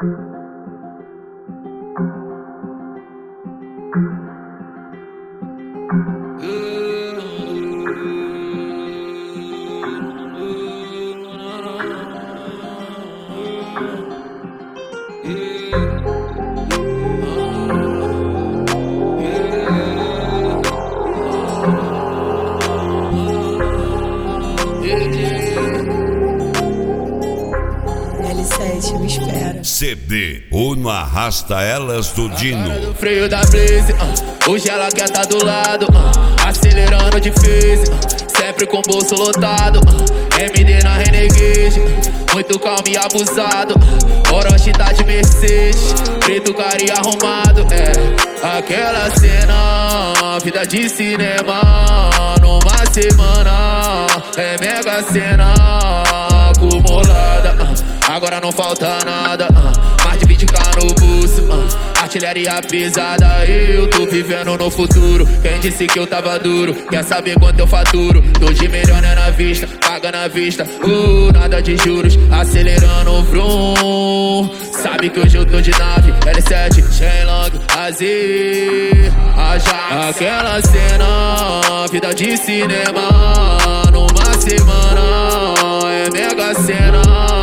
L7, me espera. CD Uno Arrasta Elas do Dino. Do freio da Blaze, hoje ela quer tá do lado, acelerando difícil, sempre com o bolso lotado, MD na Renegade, muito calmo e abusado, Orochi tá de Mercedes, preto carinha arrumado, aquela cena, vida de cinema, numa semana, é mega cena, acumulada, agora não falta nada, mais de 20k no bolso, artilharia pesada, eu tô vivendo no futuro. Quem disse que eu tava duro, quer saber quanto eu faturo? Tô de milhões na vista, paga na vista, nada de juros, acelerando vrum. Sabe que hoje eu tô de nave, L7, Shenlong, Azir, Ajax. Aquela cena, vida de cinema, numa semana, é mega cena,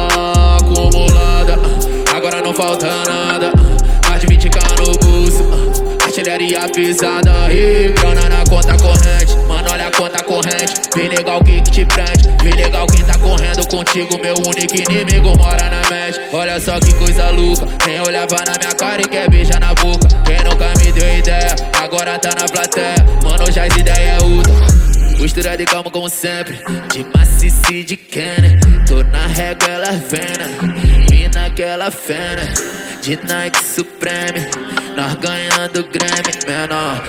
acumulada, agora não falta nada, mais de 20k no bolso, artilharia pesada, grana na conta corrente, mano, olha a conta corrente, vem legal quem que te prende, vem legal quem tá correndo contigo, meu único inimigo mora na mente. Olha só que coisa louca, quem olhava na minha cara e quer beijar na boca, quem nunca me deu ideia, agora tá na plateia, mano, já as ideias é outra. Postura de calma como sempre, de macice de Kenner, tô na régua, ela vena, e naquela fena, de Nike Supreme, nós ganhando Grammy, menor.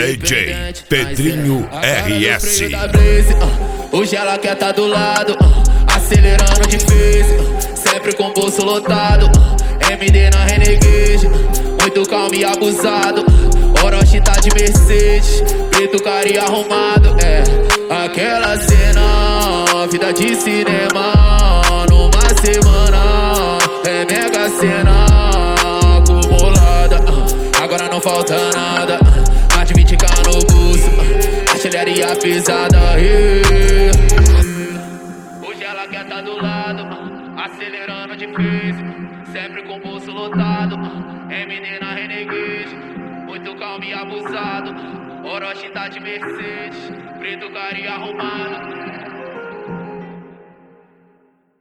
DJ Pedrinho RS. Hoje ela quer tá do lado, acelerando difícil, sempre com o bolso lotado, MD na Renegade, muito calmo e abusado, Orochi tá de Mercedes, preto carinha arrumado, aquela cena, vida de cinema, numa semana, é mega cena, acumulada, agora não falta nada, mais de 20k no bolso, artilharia pesada, hoje ela quer tá do lado, acelerando difícil, sempre com o bolso lotado, MD na Renegade, muito calmo e abusado, Orochi tá de Mercedes, preto carinha arrumado.